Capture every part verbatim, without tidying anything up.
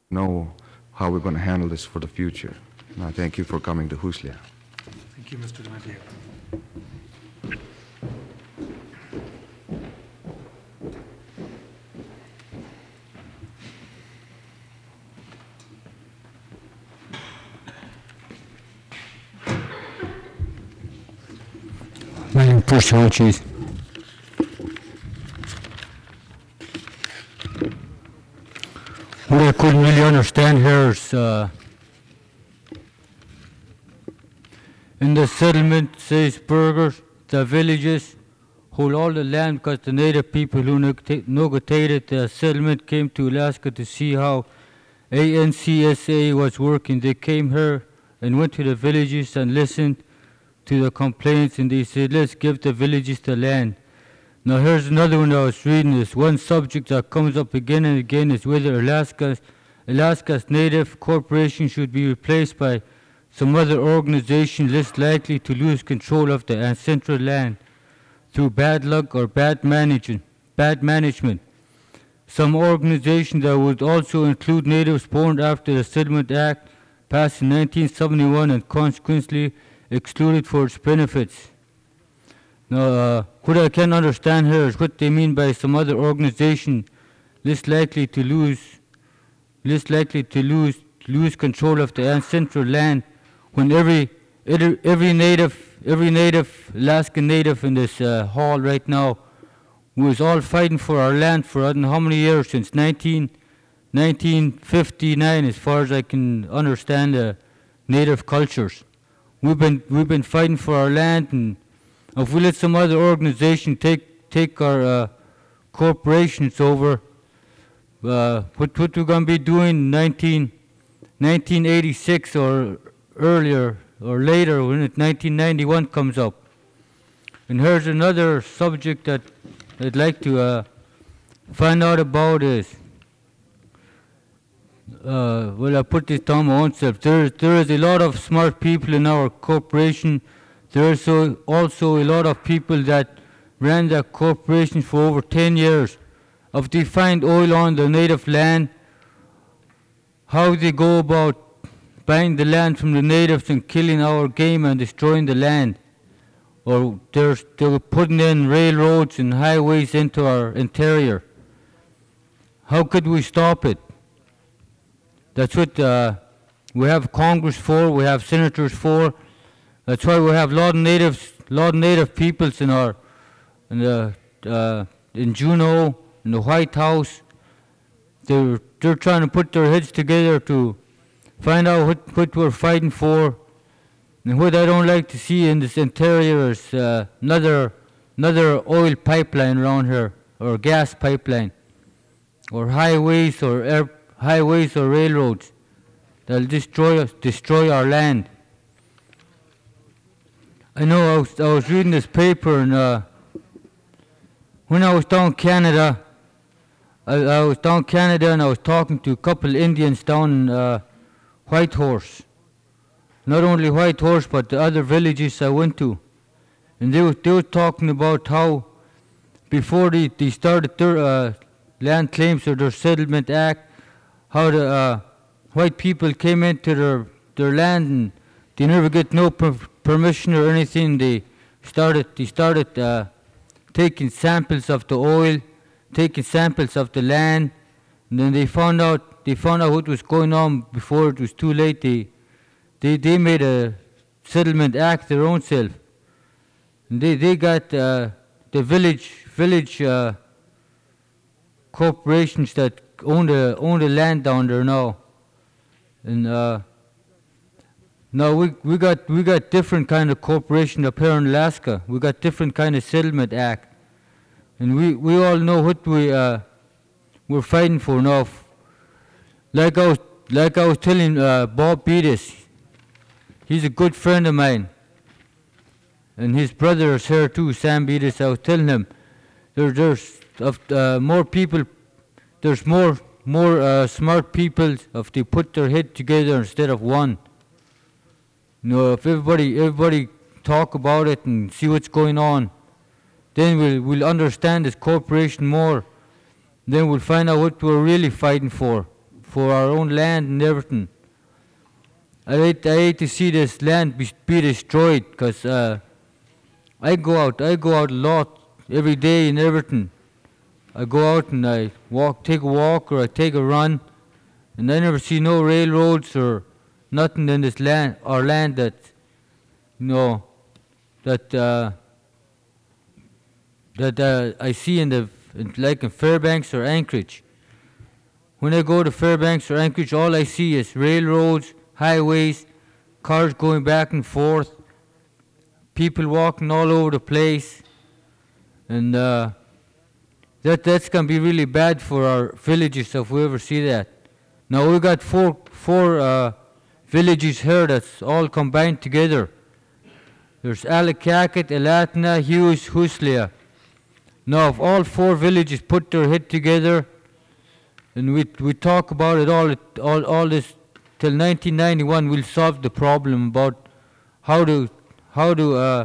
know how we're going to handle this for the future. And I thank you for coming to Huslia. Thank you, Mister Donadeo. My name is Bruce Hodges. What I couldn't really understand here is uh, in the settlement, says burghers, the villages hold all the land because the native people who neg- negotiated the settlement came to Alaska to see how A N C S A was working. They came here and went to the villages and listened to the complaints, and they said, let's give the villages the land. Now here's another one I was reading. This one subject that comes up again and again is whether Alaska's, Alaska's Native Corporation should be replaced by some other organization less likely to lose control of the ancestral land through bad luck or bad management. Bad management. Some organization that would also include natives born after the Settlement Act passed in nineteen seventy-one and consequently excluded for its benefits. Now, uh, what I can understand here is what they mean by some other organization less likely to lose, less likely to lose lose control of the ancestral land, when every every, every native, every native Alaskan native in this uh, hall right now, was all fighting for our land for I don't know how many years, since nineteen, nineteen fifty-nine, as far as I can understand the native cultures. We've been we've been fighting for our land, and if we let some other organization take take our uh, corporations over, uh, what what we're going to be doing in nineteen, nineteen eighty-six or earlier or later when it nineteen ninety-one comes up. And here's another subject that I'd like to uh, find out about is, uh, well, I put this down my own self. There, there is a lot of smart people in our corporation. There is so also a lot of people that ran the corporation for over ten years. If they find oil on the native land, how they go about buying the land from the natives and killing our game and destroying the land. Or they're, they're putting in railroads and highways into our interior. How could we stop it? That's what uh, we have Congress for, we have senators for. That's why we have a lot of natives, a lot of native peoples in our, in the, uh, in Juneau, in the White House. They're, they're trying to put their heads together to find out what, what we're fighting for. And what I don't like to see in this interior is uh, another, another oil pipeline around here, or gas pipeline, or highways or air, highways or railroads that'll destroy us, destroy our land. I know I was, I was reading this paper, and uh, when I was down Canada, I, I was down Canada and I was talking to a couple Indians down in uh, Whitehorse. Not only Whitehorse, but the other villages I went to. And they were, they were talking about how before they, they started their uh, land claims or their settlement act, how the uh, white people came into their, their land and they never get no per permission or anything. They started, they started uh, taking samples of the oil, taking samples of the land, and then they found out, they found out what was going on before it was too late. They, They, they made a settlement act their own self. And they, they got uh, the village, village uh, corporations that own the, own the land down there now. And uh, now we, we, got, we got different kind of corporation up here in Alaska. We got different kind of settlement act. And we, we all know what we, uh, we're fighting for now. Like I was, like I was telling uh, Bob Beatis, he's a good friend of mine, and his brother is here too, Sam Beatis. I was telling him, there, there's of, uh, more people, there's more more uh, smart people if they put their head together instead of one. You know, if everybody everybody talk about it and see what's going on, then we'll we'll understand this corporation more. Then we'll find out what we're really fighting for. for our own land and everything. I hate, I hate to see this land be, be destroyed, because uh, I go out, I go out a lot every day and everything. I go out and I walk, take a walk or I take a run, and I never see no railroads or nothing in this land, our land that, you know, that uh, that uh, I see in the, in, like in Fairbanks or Anchorage. When I go to Fairbanks or Anchorage, all I see is railroads, highways, cars going back and forth, people walking all over the place, and uh, that that's gonna be really bad for our villages if we ever see that. Now we got four four uh, villages here that's all combined together. There's Alakakat, Elatna, Hughes, Huslia. Now if all four villages put their head together, and we we talk about it all all all this till nineteen ninety-one, we'll solve the problem about how to how to uh,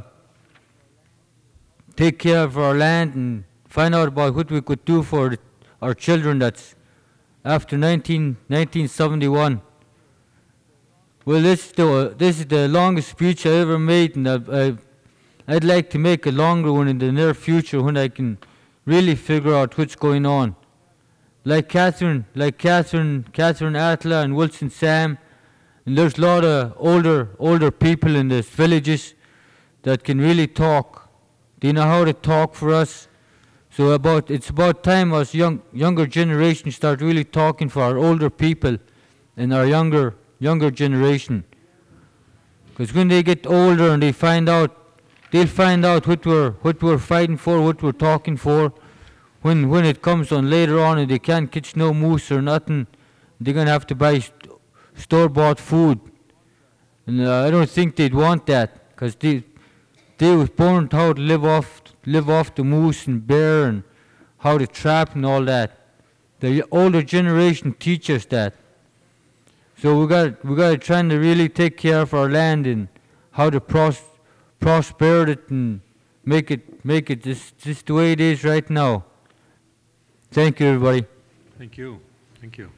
take care of our land and find out about what we could do for the, our children that's after nineteen seventy-one. Well, this is the, this is the longest speech I ever made, and I've, I've, I'd like to make a longer one in the near future when I can really figure out what's going on. Like Catherine, like Catherine, Catherine Atla and Wilson Sam, and there's a lot of older, older people in these villages that can really talk. They know how to talk for us. So about it's about time us young, younger generation start really talking for our older people and our younger, younger generation. Because when they get older and they find out, they'll find out what we're, what we're fighting for, what we're talking for. When, when it comes on later on and they can't catch no moose or nothing, they're going to have to buy st store-bought food. And uh, I don't think they'd want that, because they, they was born how to live off, live off the moose and bear and how to trap and all that. The older generation teach us that. So we got we got to try to really take care of our land and how to pros prosper it and make it make it just, just the way it is right now. Thank you, everybody. Thank you. Thank you.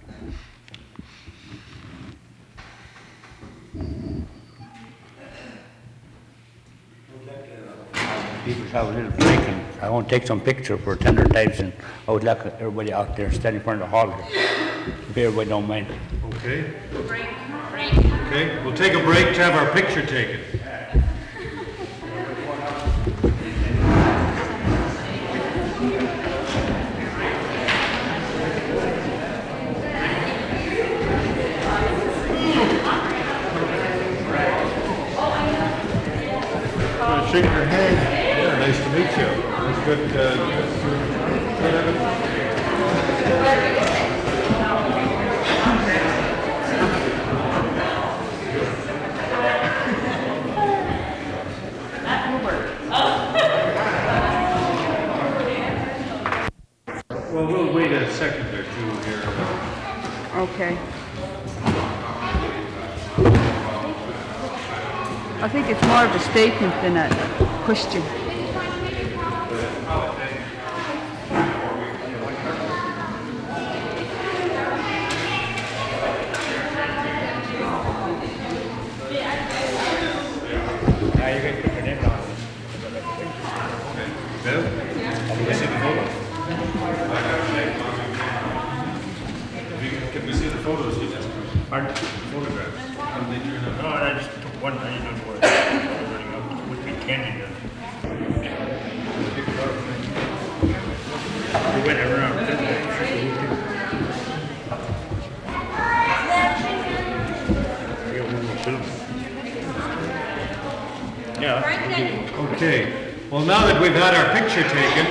People have a little break, and I want to take some picture for tender types, and I would like everybody out there standing in front of the hall here. If everybody don't mind. Okay. Break. Break. Okay, we'll take a break to have our picture taken. Shake your hand. Yeah, nice to meet you. It's good. Uh, well, we'll wait a second or two here. Okay. I think it's more of a statement than a question. Now you can put your name down. Bill? Can we see the photos? Can we see the photos you just took? Pardon? Photographs. How did they turn out? No, I just took one. I didn't know where it was running up. Would be candy there. We went around. Yeah. Okay. Well, now that we've had our picture taken,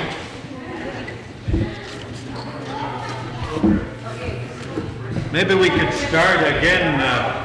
maybe we could start again. Uh,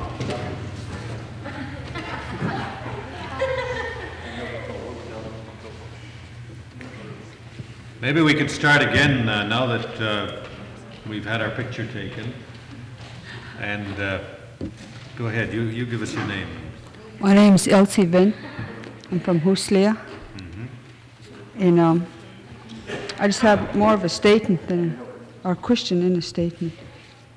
maybe we could start again uh, now that uh, we've had our picture taken. And uh, go ahead, you, you give us your name. My name is Elsie Venn. I'm from Huslia. Mm-hmm. And um, I just have more of a statement than our question in a statement.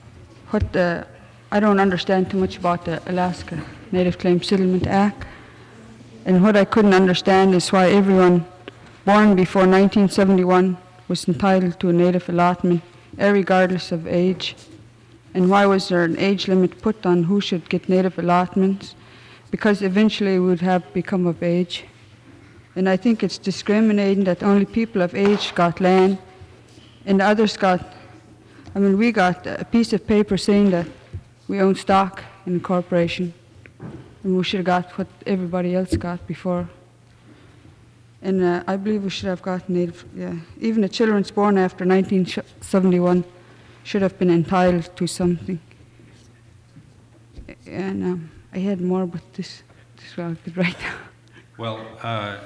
what the, I don't understand too much about the Alaska Native Claim Settlement Act. And what I couldn't understand is why everyone born before nineteen seventy-one was entitled to a native allotment, regardless of age. And why was there an age limit put on who should get native allotments? Because eventually we would have become of age. And I think it's discriminating that only people of age got land and the others got, I mean, we got a piece of paper saying that we own stock in the corporation, and we should have got what everybody else got before. And uh, I believe we should have got native, yeah. Even the children born after nineteen seventy-one should have been entitled to something. And um, I had more, but this, this one I could write down. Well, uh,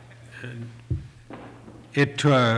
it, uh,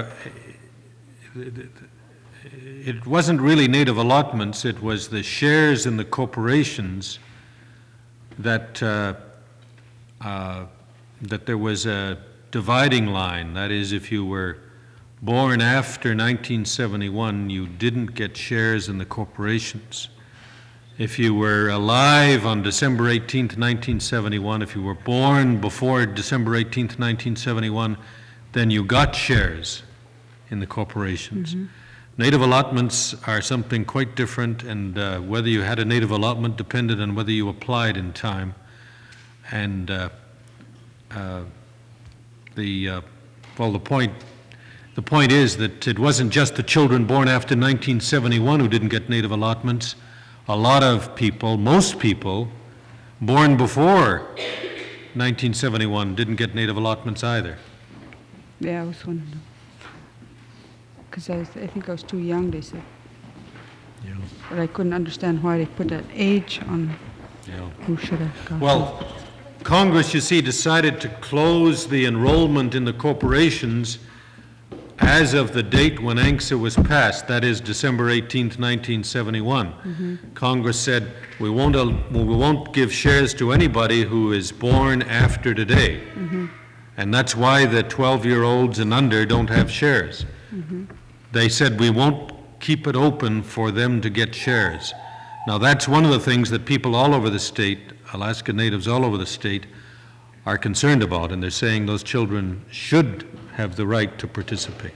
it wasn't really native allotments, it was the shares in the corporations that, uh, uh, that there was a dividing line. That is, if you were born after nineteen seventy-one, you didn't get shares in the corporations. If you were alive on December eighteenth, nineteen seventy-one, if you were born before December eighteenth, nineteen seventy-one, then you got shares in the corporations. Mm-hmm. Native allotments are something quite different, and uh, whether you had a native allotment depended on whether you applied in time. And uh, uh, the, uh, well, the point, the point is that it wasn't just the children born after nineteen seventy-one who didn't get native allotments. A lot of people, most people, born before nineteen seventy-one didn't get native allotments either. Yeah, I was wondering. Because I, was, I think I was too young, they said. Yeah. But I couldn't understand why they put that age on Yeah. who should have got Well, Congress, you see, decided to close the enrollment in the corporations as of the date when A N C S A was passed, that is December eighteenth, nineteen seventy-one. Mm-hmm. Congress said, we won't, uh, we won't give shares to anybody who is born after today. Mm-hmm. And that's why the twelve-year-olds and under don't have shares. Mm-hmm. They said, we won't keep it open for them to get shares. Now, that's one of the things that people all over the state, Alaska Natives all over the state, are concerned about, and they're saying those children should have the right to participate.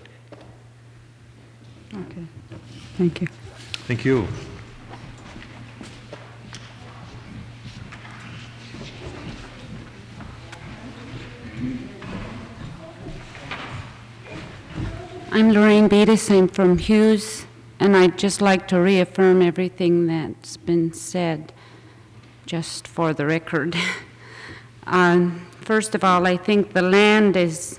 Okay, thank you. Thank you. I'm Lorraine Beatis. I'm from Hughes, and I'd just like to reaffirm everything that's been said, just for the record. um, first of all, I think the land is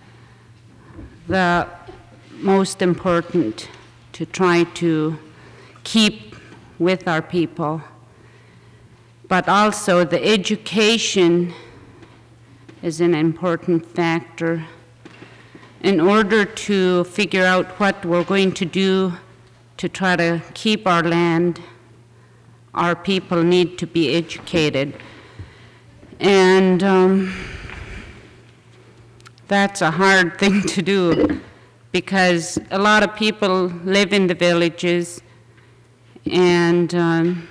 the most important to try to keep with our people, but also the education is an important factor. In order to figure out what we're going to do to try to keep our land, our people need to be educated. And um, that's a hard thing to do, because a lot of people live in the villages, and um,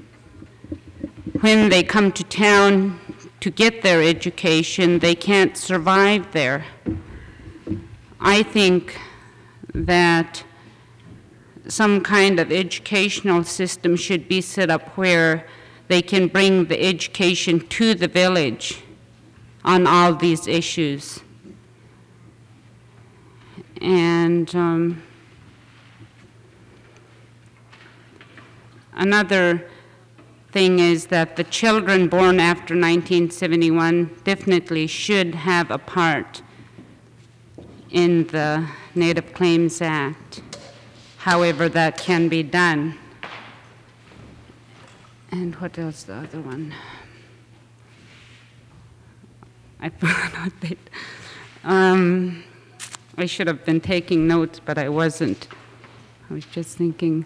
when they come to town to get their education, they can't survive there. I think that some kind of educational system should be set up where they can bring the education to the village on all these issues. And um, another thing is that the children born after nineteen seventy-one definitely should have a part in the Native Claims Act, however that can be done. And what else, the other one? I forgot it. Um, I should have been taking notes, but I wasn't. I was just thinking.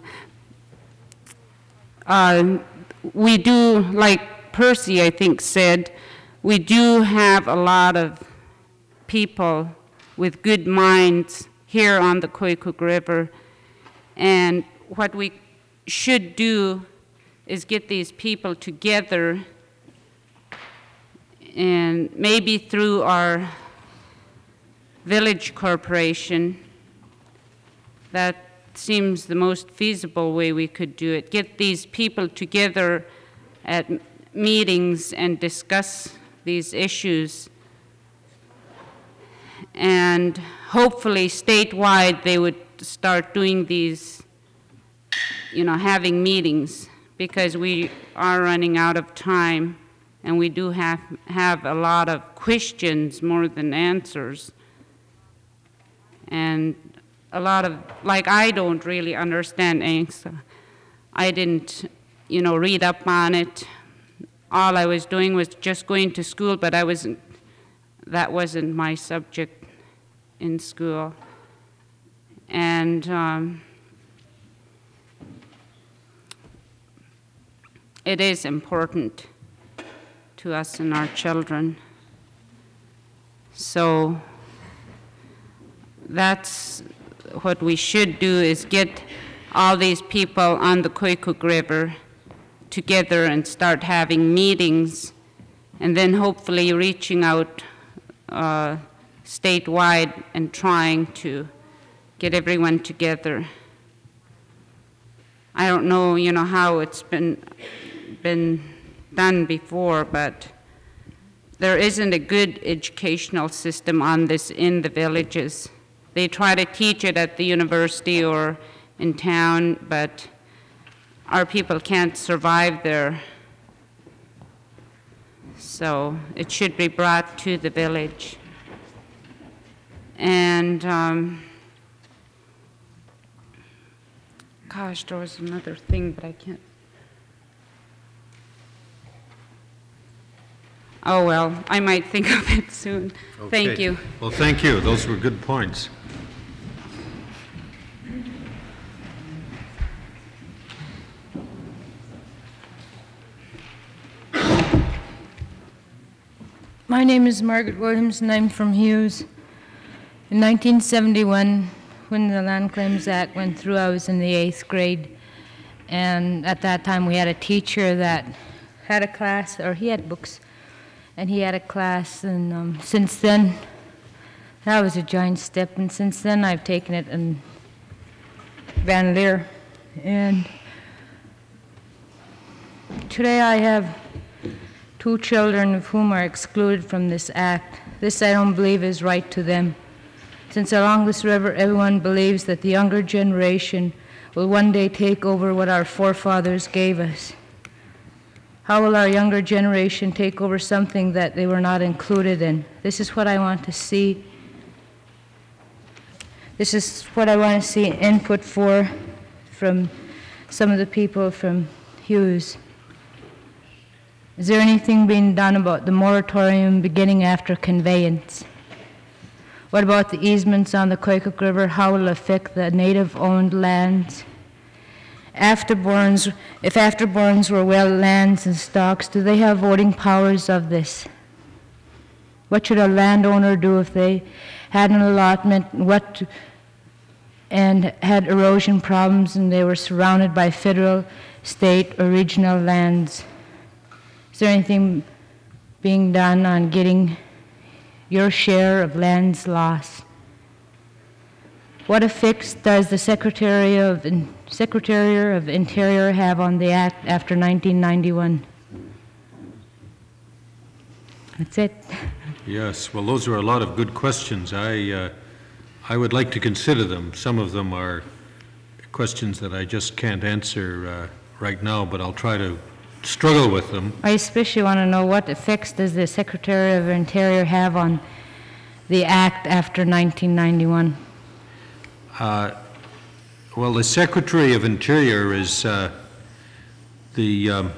Uh, we do, like Percy, I think, said, we do have a lot of people with good minds here on the Koyukuk River, and what we should do is get these people together, and maybe through our village corporation, that seems the most feasible way we could do it. Get these people together at m- meetings and discuss these issues. And hopefully statewide they would start doing these, you know, having meetings, because we are running out of time and we do have, have a lot of questions more than answers. And a lot of, like, I don't really understand A N C S A. I didn't, you know, read up on it. All I was doing was just going to school, but I wasn't, that wasn't my subject in school. And um, it is important to us and our children. So that's what we should do, is get all these people on the Koyukuk River together and start having meetings, and then hopefully reaching out uh, statewide and trying to get everyone together. I don't know, you know, how it's been been done before, but there isn't a good educational system on this in the villages. They try to teach it at the university or in town, but our people can't survive there. So it should be brought to the village. And um, gosh, there was another thing, but I can't. Oh, well, I might think of it soon. Thank Okay. you. Well, thank you. Those were good points. My name is Margaret Williams, and I'm from Hughes. In nineteen seventy-one, when the Land Claims Act went through, I was in the eighth grade. And at that time, we had a teacher that had a class, or he had books, and he had a class. And um, since then, that was a giant step. And since then, I've taken it in Van Leer. And today I have two children of whom are excluded from this act. This, I don't believe, is right to them. Since along this river, everyone believes that the younger generation will one day take over what our forefathers gave us. How will our younger generation take over something that they were not included in? This is what I want to see. This is what I want to see input for from some of the people from Hughes. Is there anything being done about the moratorium beginning after conveyance? What about the easements on the Koyukuk River? How will it affect the native-owned lands? Afterborns, if afterborns were well lands and stocks, do they have voting powers of this? What should a landowner do if they had an allotment, what, and had erosion problems and they were surrounded by federal, state, or regional lands? Is there anything being done on getting your share of lands lost? What effects does the Secretary of In- Secretary of Interior have on the act after nineteen ninety-one? That's it. Yes, well, those are a lot of good questions. I, uh, I would like to consider them. Some of them are questions that I just can't answer uh, right now, but I'll try to struggle with them. I especially want to know what effects does the Secretary of Interior have on the act after nineteen ninety-one? Uh, Well, the Secretary of Interior is uh, the um,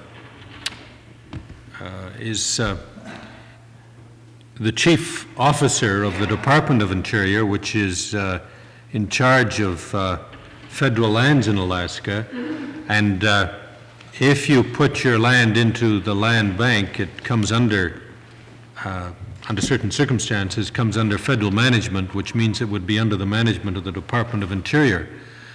uh, is uh, the chief officer of the Department of Interior, which is uh, in charge of uh, federal lands in Alaska. And uh, if you put your land into the land bank, it comes under, uh, under certain circumstances, comes under federal management, which means it would be under the management of the Department of Interior.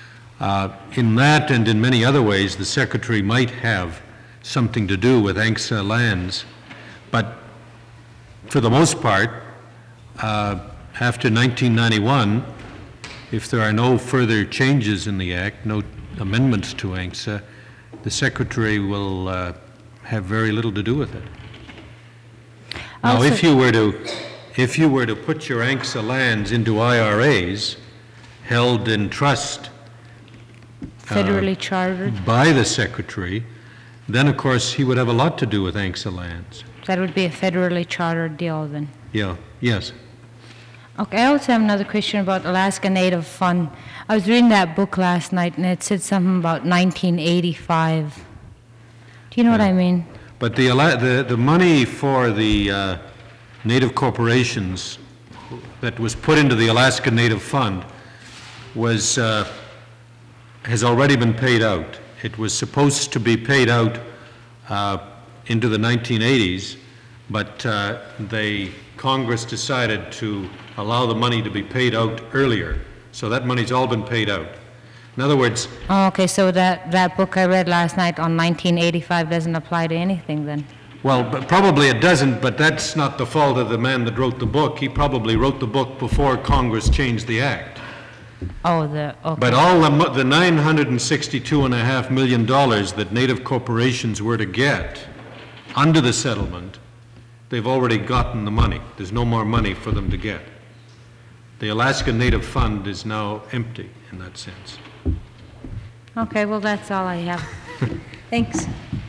Uh, In that and in many other ways, the Secretary might have something to do with ANCSA lands, but for the most part, uh, after nineteen ninety-one, if there are no further changes in the Act, no amendments to ANCSA, the Secretary will uh, have very little to do with it. Now, Also- if you were to, if you were to put your ANCSA lands into I R As held in trust Federally chartered, by the Secretary, then of course he would have a lot to do with ANCSA lands. that would be a federally chartered deal then. Yeah, yes. Okay, I also have another question about Alaska Native Fund. I was reading that book last night, and it said something about nineteen eighty-five. Do you know what I mean? But the, ala- the, the money for the uh, Native corporations that was put into the Alaska Native Fund was, uh, has already been paid out. It was supposed to be paid out uh, into the nineteen eighties, but uh, they, Congress decided to allow the money to be paid out earlier. So that money's all been paid out. In other words, Oh, okay, so that, that book I read last night on nineteen eighty-five doesn't apply to anything then? well, but probably it doesn't, but that's not the fault of the man that wrote the book. He probably wrote the book before Congress changed the act. Oh, the, okay. But all the, mo- the nine hundred sixty-two and a half million dollars that Native corporations were to get under the settlement, they've already gotten the money. There's no more money for them to get. The Alaska Native Fund is now empty in that sense. Okay, well, that's all I have. Thanks.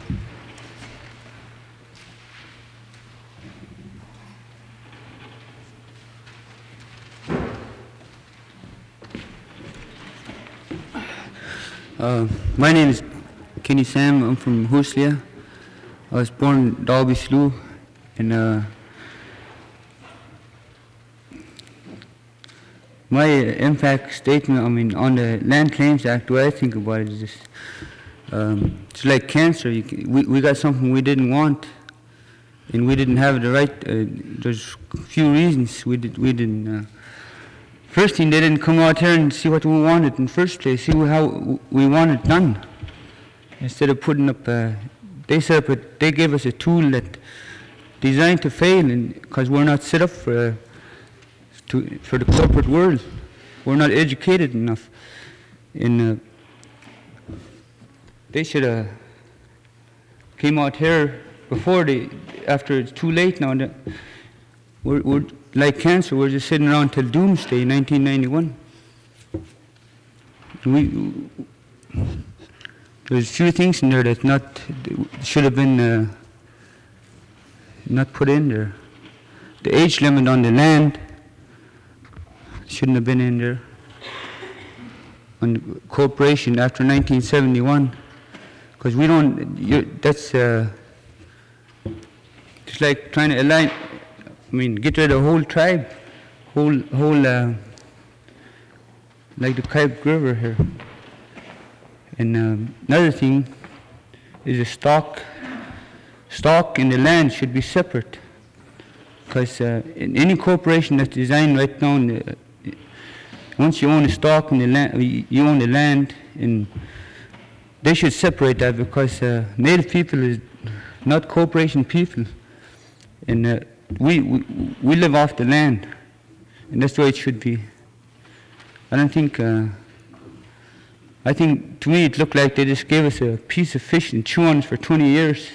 Uh, my name is Kenny Sam. I'm from Huslia. I was born in Dalby Slough, and uh, my impact statement, I mean, on the Land Claims Act, the way I think about it is this: um, it's like cancer. You can, we we got something we didn't want, and we didn't have the right. Uh, there's a few reasons we did we didn't. Uh, First thing, they didn't come out here and see what we wanted in the first place, see how we want it done. Instead of putting up, uh, they set up, a, they gave us a tool that designed to fail, because we're not set up for, uh, to, for the corporate world. We're not educated enough. And uh, they should have came out here before they, after it's too late now. The, we're, we're like cancer, we're just sitting around till doomsday, nineteen ninety-one. We, there's a few things in there that not, should have been uh, not put in there. The age limit on the land shouldn't have been in there. On the corporation after nineteen seventy-one, because we don't, you're, that's uh, just like trying to align, I mean, get rid of the whole tribe, whole, whole, uh, like the Kaibik River here. And um, another thing is the stock, stock and the land should be separate. Because uh, in any corporation that's designed right now, in the, once you own the stock and the land, you own the land, and they should separate that, because uh, Native people is not corporation people. And uh, We, we we live off the land, and that's the way it should be. I don't think, uh, I think to me it looked like they just gave us a piece of fish and chew on it for twenty years,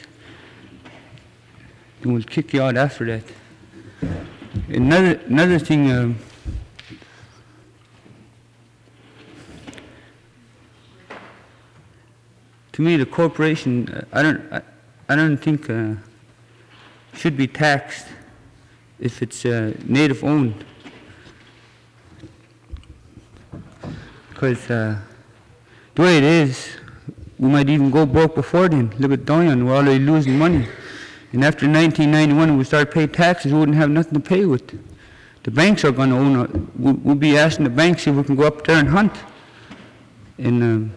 and we'll kick you out after that. Another, another thing, um, to me the corporation, uh, I don't, I, I don't think uh, should be taxed if it's uh, native owned, because uh, the way it is, we might even go broke before then. Look at Doyon, we're already losing money. And after nineteen ninety-one, we start paying taxes, we wouldn't have nothing to pay with. The banks are going to own it. We'll, we'll be asking the banks if we can go up there and hunt. And um,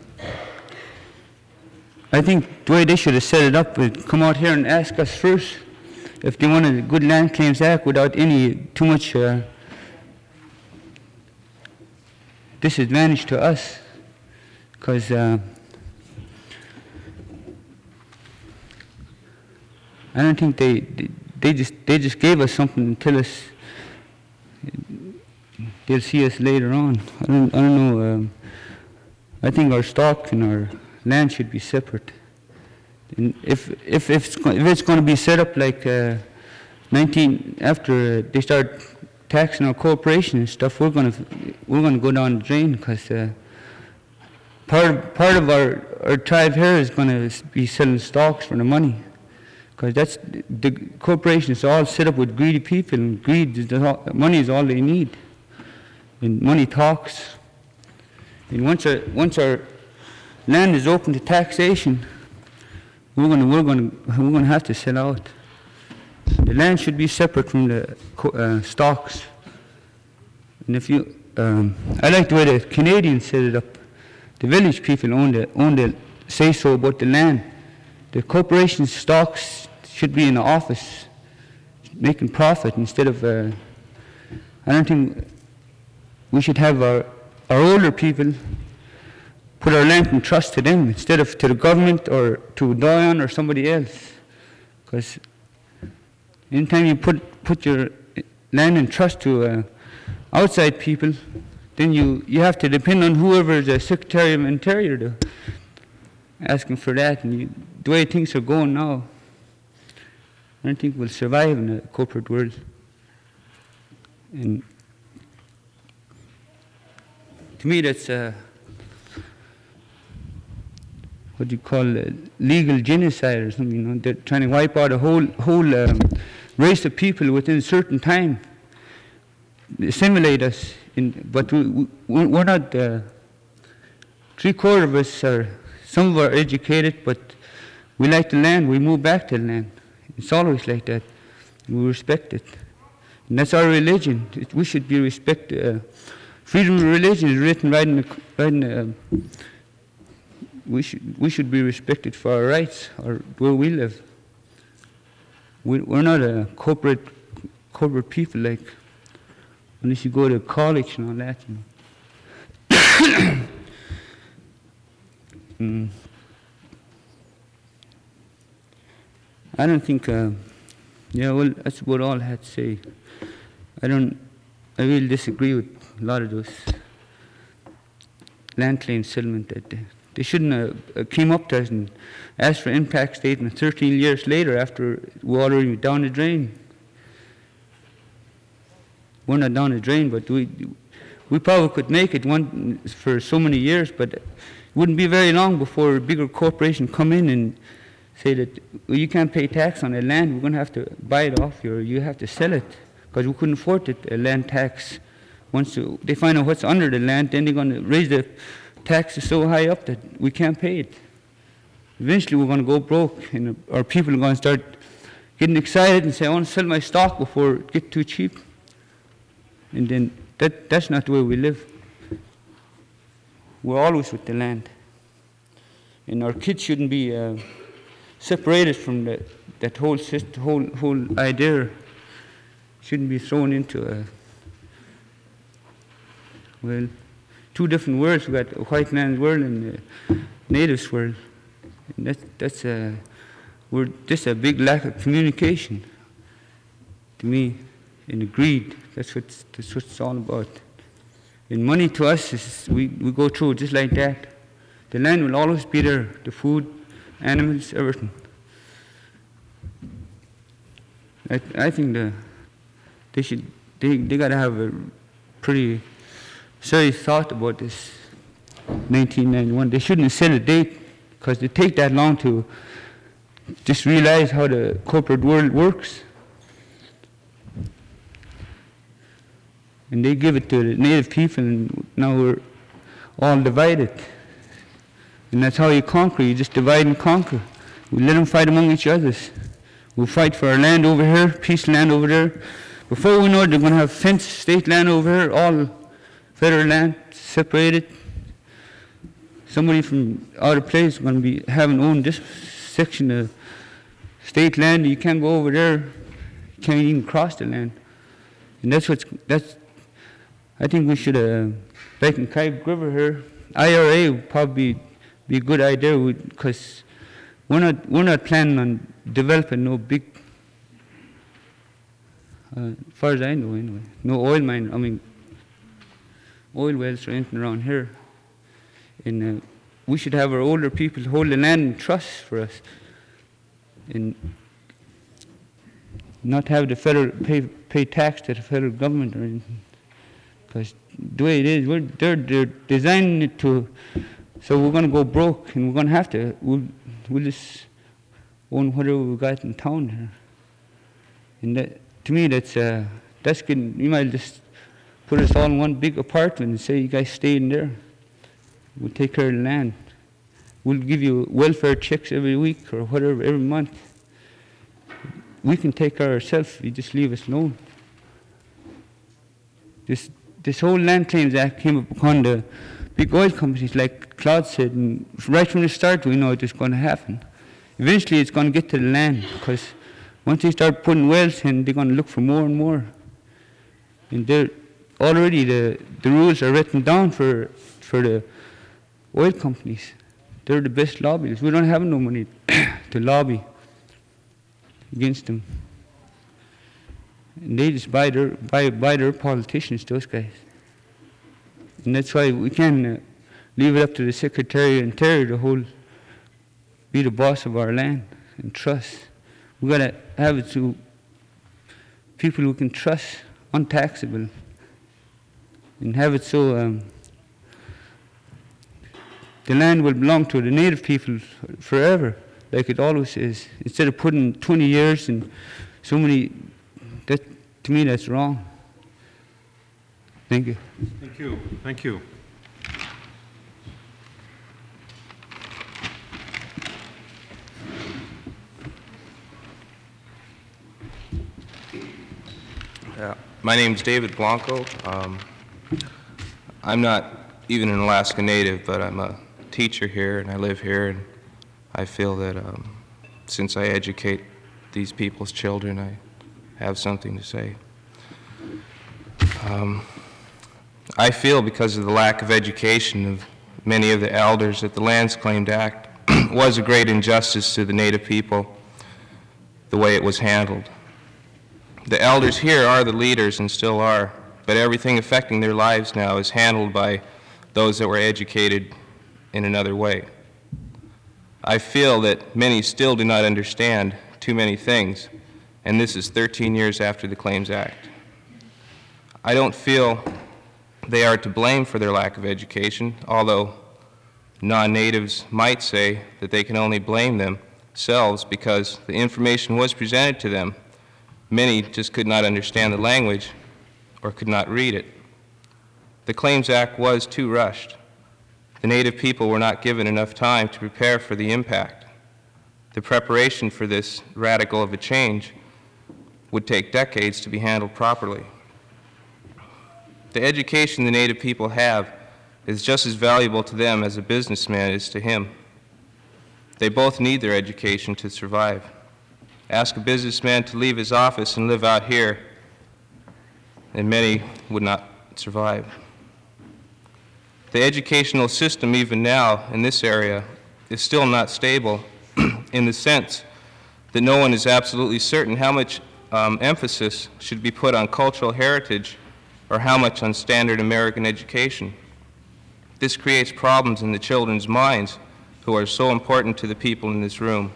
I think the way they should have set it up is come out here and ask us first if they wanted a good Land Claims Act without any too much uh, disadvantage to us. because uh, I don't think they, they they just they just gave us something to tell us they'll see us later on. I don't I don't know. Um, I think our stock and our land should be separate. And if if if it's, go- if it's going to be set up like uh, nineteen after uh, they start taxing our corporation and stuff, we're going to we're going to go down the drain because uh, part of, part of our our tribe here is going to be selling stocks for the money. Because that's the corporation is all set up with greedy people, and greed is the, all- money is all they need, and money talks. And once our once our land is open to taxation, we're gonna we're gonna we're gonna have to sell out. The land should be separate from the co- uh, stocks. And if you, um, I like the way the Canadians set it up. The village people own the own the say so about the land. The corporation stocks should be in the office, making profit instead of. Uh, I don't think we should have our our older people put our land in trust to them instead of to the government or to Dion or somebody else. Because anytime you put put your land in trust to uh, outside people, then you, you have to depend on whoever is the Secretary of Interior to asking for that. And you, the way things are going now, I don't think we'll survive in the corporate world. And to me, that's uh, what do you call uh, legal genocide or something. You know, they're trying to wipe out a whole whole um, race of people within a certain time, assimilate us. In, but we, we, we're not. Uh, three quarters of us are. Some of us are educated, but we like the land. We move back to the land. It's always like that. We respect it, and that's our religion. It, we should be respected. Uh, Freedom of religion is written right in the, right in the um, we should we should be respected for our rights or where we live. We, we're not a corporate corporate people like unless you go to college and all that. You know. mm. I don't think. Uh, yeah, well, that's about all I had to say. I don't. I really disagree with a lot of those land claim settlement that they, they shouldn't have came up to us and asked for impact statement thirteen years later after we already down the drain. We're not down the drain, but we we probably could make it one for so many years, but it wouldn't be very long before a bigger corporation come in and say that well, you can't pay tax on the land, we're going to have to buy it off you or you have to sell it because we couldn't afford it, a land tax. Once they find out what's under the land, then they're going to raise the taxes so high up that we can't pay it. Eventually, we're going to go broke, and our people are going to start getting excited and say, I want to sell my stock before it gets too cheap. And then that, that's not the way we live. We're always with the land. And our kids shouldn't be uh, separated from the, that whole system, whole, whole idea. Shouldn't be thrown into a well, two different worlds. We got a white man's world and a native's world. And that's that's a we're just a big lack of communication. To me, and greed. That's what that's what it's all about. And money to us is we, we go through just like that. The land will always be there. The food, animals, everything. I I think the they should they they gotta have a pretty serious thought about this nineteen ninety-one. They shouldn't have set a date because they take that long to just realize how the corporate world works. And they give it to the native people, and now we're all divided. And that's how you conquer. You just divide and conquer. We let them fight among each other. We'll fight for our land over here, piece of land over there. Before we know it, they're going to have fenced state land over here, all federal land, separated. Somebody from out of place is going to be having own this section of state land. You can't go over there. You can't even cross the land. And that's what's, that's, I think we should, uh, like in Kaib River here, I R A would probably be a good idea because we're not, we're not planning on developing no big, uh, as far as I know anyway, no oil mine, I mean, oil wells or anything around here. And uh, we should have our older people hold the land in trust for us and not have the federal pay, pay tax to the federal government or anything. Because the way it is, we're, they're, they're designing it to, so we're going to go broke and we're going to have to, we'll, we'll just own whatever we got in town here. And that, to me, that's, uh, that's getting, you might just put us all in one big apartment and say, you guys stay in there. We'll take care of the land. We'll give you welfare checks every week or whatever, every month. We can take care of ourselves. You just leave us alone. This, this whole Land Claims Act came upon the big oil companies, like Claude said, and right from the start we know it was going to happen. Eventually it's going to get to the land, because once they start putting wells in, they're going to look for more and more. And they're, already the, the rules are written down for, for the oil companies. They're the best lobbyists. We don't have no money to lobby against them. And they just buy their, buy, buy their politicians, those guys. And that's why we can't uh, leave it up to the Secretary of Interior to hold, be the boss of our land and trust. We gotta have it to people who can trust, untaxable, and have it so um, the land will belong to the native people forever, like it always is. Instead of putting twenty years and so many, that, to me, that's wrong. Thank you. Thank you. Thank you. Yeah. My name's David Blanco. Um, I'm not even an Alaska Native, but I'm a teacher here and I live here, and I feel that um, since I educate these people's children, I have something to say. Um, I feel because of the lack of education of many of the elders that the Lands Claimed Act was a great injustice to the Native people, the way it was handled. The elders here are the leaders and still are, but everything affecting their lives now is handled by those that were educated in another way. I feel that many still do not understand too many things, and this is thirteen years after the Claims Act. I don't feel they are to blame for their lack of education, although non-natives might say that they can only blame themselves because the information was presented to them. Many just could not understand the language or could not read it. The Claims Act was too rushed. The Native people were not given enough time to prepare for the impact. The preparation for this radical of a change would take decades to be handled properly. The education the Native people have is just as valuable to them as a businessman is to him. They both need their education to survive. Ask a businessman to leave his office and live out here, and many would not survive. The educational system, even now in this area, is still not stable in the sense that no one is absolutely certain how much um, emphasis should be put on cultural heritage or how much on standard American education. This creates problems in the children's minds who are so important to the people in this room.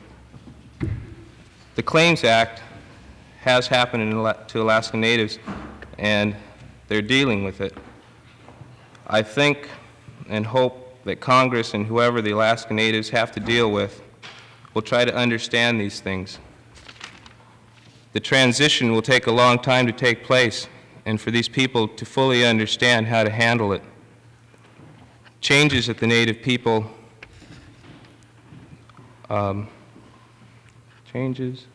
The Claims Act has happened in, to Alaska Natives, and they're dealing with it. I think and hope that Congress and whoever the Alaska Natives have to deal with will try to understand these things. The transition will take a long time to take place, and for these people to fully understand how to handle it. Changes that the Native people, um, changes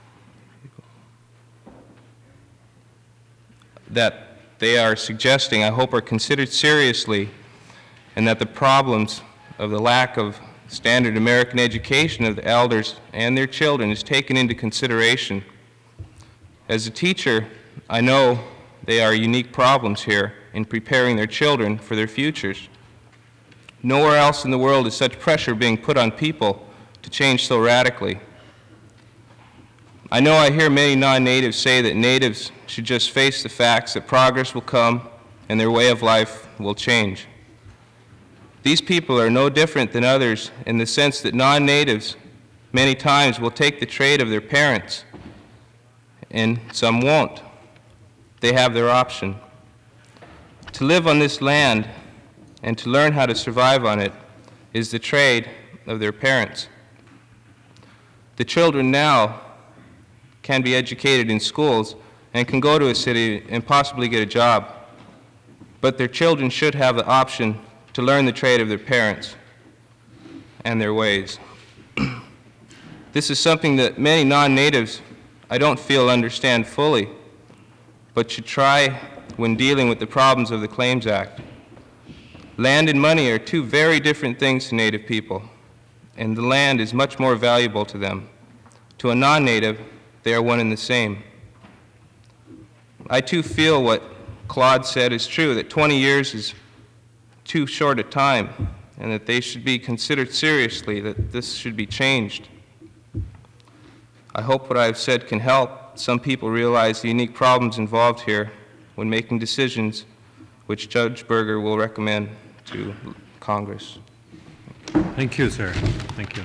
that they are suggesting, I hope, are considered seriously, and that the problems of the lack of standard American education of the elders and their children is taken into consideration. As a teacher, I know they are unique problems here in preparing their children for their futures. Nowhere else in the world is such pressure being put on people to change so radically. I know I hear many non-natives say that natives should just face the facts that progress will come and their way of life will change. These people are no different than others in the sense that non-natives many times will take the trade of their parents, and some won't. They have their option. To live on this land and to learn how to survive on it is the trade of their parents. The children now can be educated in schools and can go to a city and possibly get a job, but their children should have the option to learn the trade of their parents and their ways. This is something that many non-natives I don't feel understand fully, but should try when dealing with the problems of the Claims Act. Land and money are two very different things to Native people, and the land is much more valuable to them. To a non-Native, they are one and the same. I too feel what Claude said is true, that twenty years is too short a time, and that they should be considered seriously, that this should be changed. I hope what I've said can help some people realize the unique problems involved here when making decisions which Judge Berger will recommend to Congress. Thank you, sir. Thank you.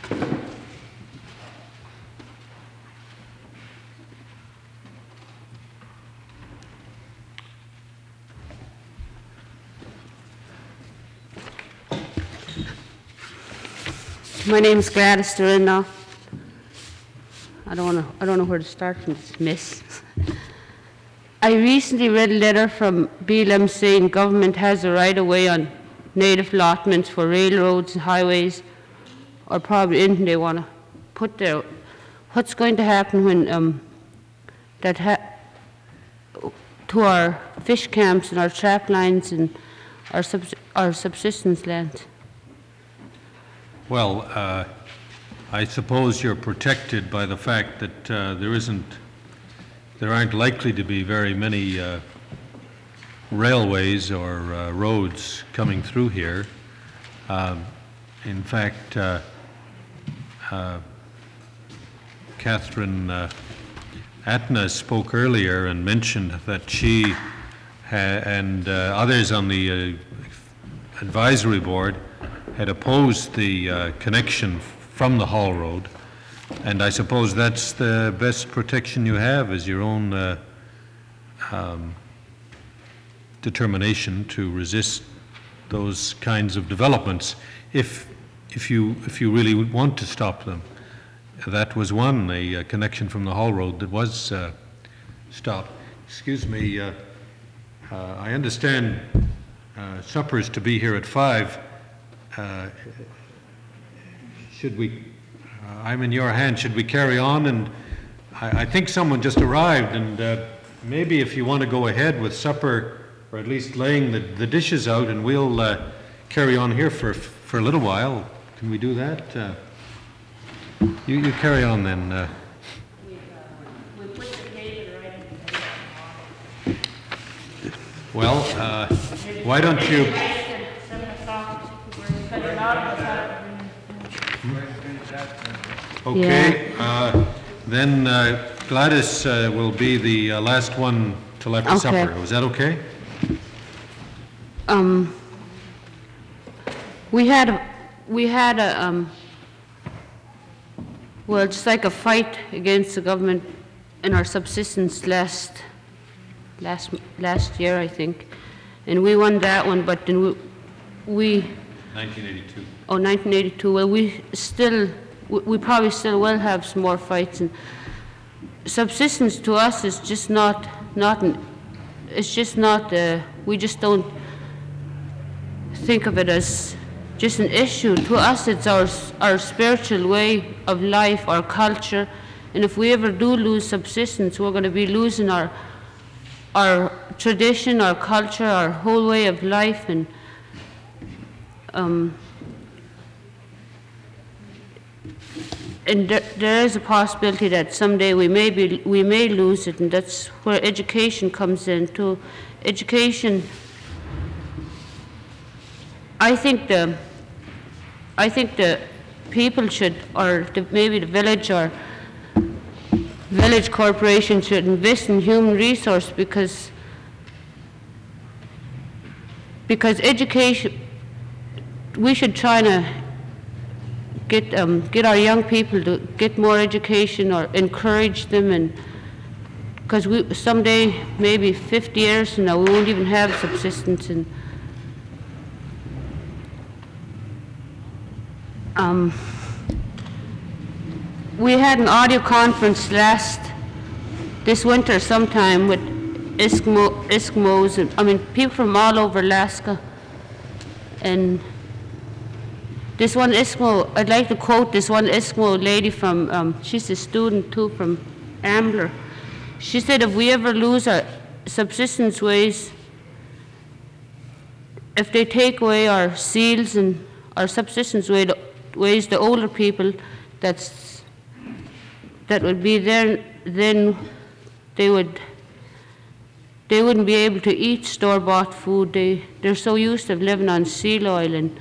My name is Gladys Dorinda. I don't know. I don't know where to start from this mess. I recently read a letter from B L M saying government has a right of way on native allotments for railroads and highways, or probably anything they want to put there. What's going to happen when um, that ha to our fish camps and our trap lines and our subs our subsistence lands? Well, uh, I suppose you're protected by the fact that uh, there isn't, there aren't likely to be very many uh, railways or uh, roads coming through here. Um, in fact, uh, uh, Catherine uh, Atna spoke earlier and mentioned that she ha and uh, others on the uh, advisory board had opposed the uh, connection from the Hall Road, and I suppose that's the best protection you have, is your own uh, um, determination to resist those kinds of developments, if if you if you really want to stop them. That was one, a, a connection from the Hall Road that was uh, stopped. Excuse me, uh, uh, I understand uh, supper's to be here at five. Uh, should we, uh, I'm in your hand, should we carry on? And I, I think someone just arrived, and uh, maybe if you want to go ahead with supper, or at least laying the, the dishes out, and we'll uh, carry on here for, for a little while. Can we do that? Uh, you, you carry on then. Uh. Well, uh, why don't you... Okay, uh, then uh, Gladys uh, will be the uh, last one till after Okay. supper. Is that okay? Um, we had a, we had a um, well, just like a fight against the government in our subsistence last last last year, I think, and we won that one. But then we, we nineteen eighty-two. oh, nineteen eighty-two. Well, we still we, we probably still will have some more fights. And subsistence to us is just not not an, it's just not. Uh, we just don't think of it as just an issue. To us, it's our, our spiritual way of life, our culture, and if we ever do lose subsistence, we're going to be losing our, our tradition, our culture, our whole way of life, and um, and there, there is a possibility that someday we may be, we may lose it, and that's where education comes in too. Education I think the, I think the people should, or the, maybe the village or village corporation should invest in human resource because, because education, we should try to get, um, get our young people to get more education or encourage them, and because we someday, maybe fifty years from now, we won't even have subsistence. And um, we had an audio conference last this winter sometime with Eskimo, Eskimos, and I mean people from all over Alaska. And this one Eskimo, I'd like to quote this one Eskimo lady from, um, she's a student too from Ambler. She said, if we ever lose our subsistence ways, if they take away our seals and our subsistence way, ways, the older people that's, that would be there, then they would, they wouldn't be able to eat store-bought food. They, they're so used to living on seal oil. And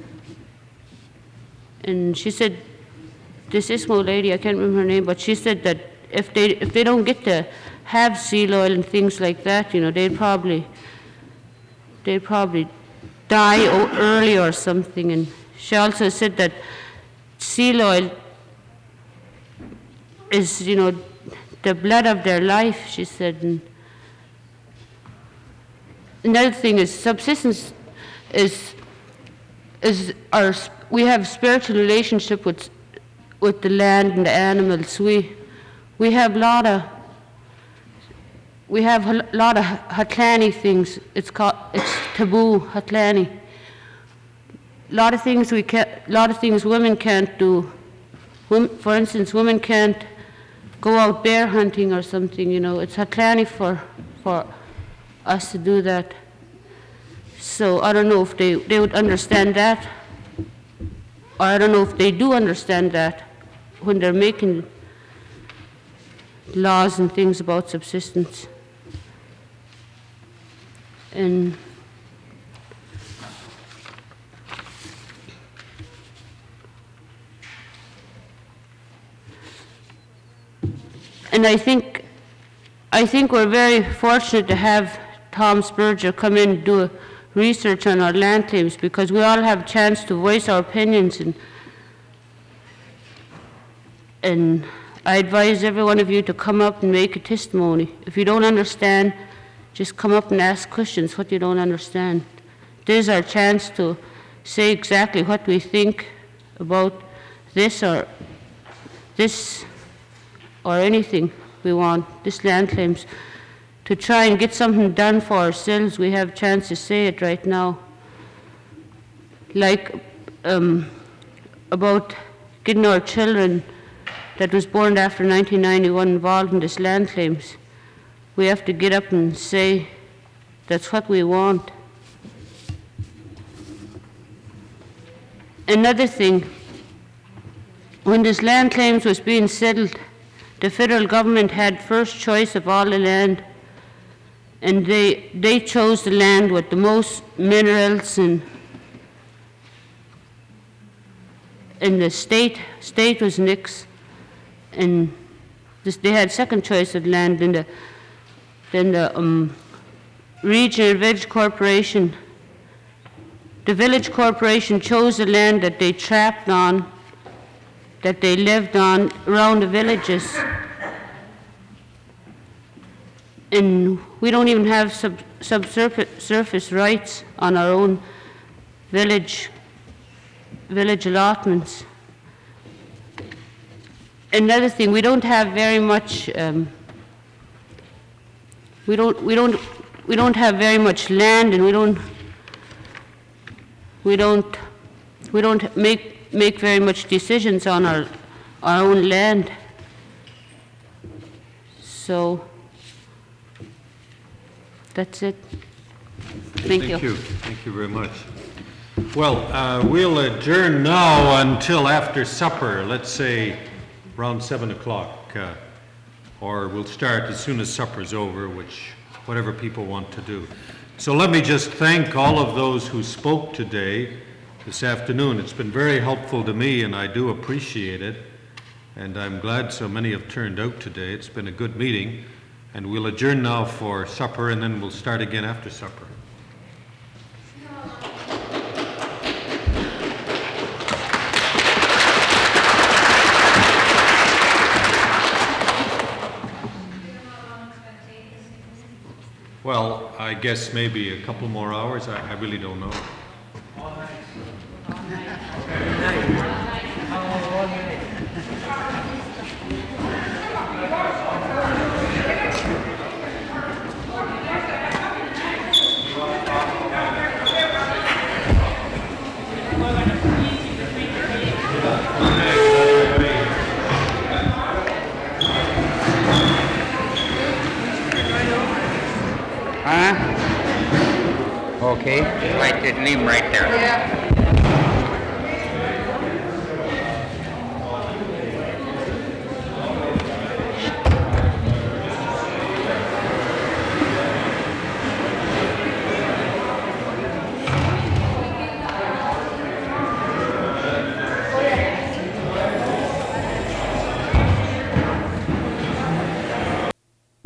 And she said, this Eskimo lady, I can't remember her name, but she said that if they if they don't get to have seal oil and things like that, you know, they'd probably they'd probably die o- early or something. And she also said that seal oil is, you know, the blood of their life, she said. And another thing is subsistence is is our. We have spiritual relationship with with the land and the animals. We we have a lot of we have a lot of Hatlani things. It's called it's taboo Hatlani. A lot of things we can't. A lot of things women can't do. Women, for instance, women can't go out bear hunting or something. You know, it's Hatlani for for us to do that. So I don't know if they they would understand that. Or I don't know if they do understand that when they're making laws and things about subsistence. And and I think I think we're very fortunate to have Tom Spurgeon come in and do a research on our land claims, because we all have a chance to voice our opinions. And and I advise every one of you to come up and make a testimony. If you don't understand, just come up and ask questions what you don't understand. There's our chance to say exactly what we think about this or this or anything we want, this land claims. To try and get something done for ourselves, we have a chance to say it right now. Like um, about getting our children that was born after nineteen ninety-one involved in this land claims. We have to get up and say that's what we want. Another thing, when this land claims was being settled, the federal government had first choice of all the land. And they they chose the land with the most minerals, and and the state state was nix, and this, they had second choice of land. Then the then the um, regional village corporation, the village corporation chose the land that they trapped on, that they lived on around the villages. And we don't even have sub, subsurface surface rights on our own village village allotments. Another thing, we don't have very much. Um, we don't we don't we don't have very much land, and we don't we don't we don't make make very much decisions on our our own land. So. That's it. Thank you. Thank you. Thank you very much. Well, uh, we'll adjourn now until after supper, let's say around seven o'clock, uh, or we'll start as soon as supper's over, which, whatever people want to do. So let me just thank all of those who spoke today, this afternoon. It's been very helpful to me, and I do appreciate it. And I'm glad so many have turned out today. It's been a good meeting. And we'll adjourn now for supper, and then we'll start again after supper. Well, I guess maybe a couple more hours. I, I really don't know. Huh? Okay. Right, leave him right there. Yeah.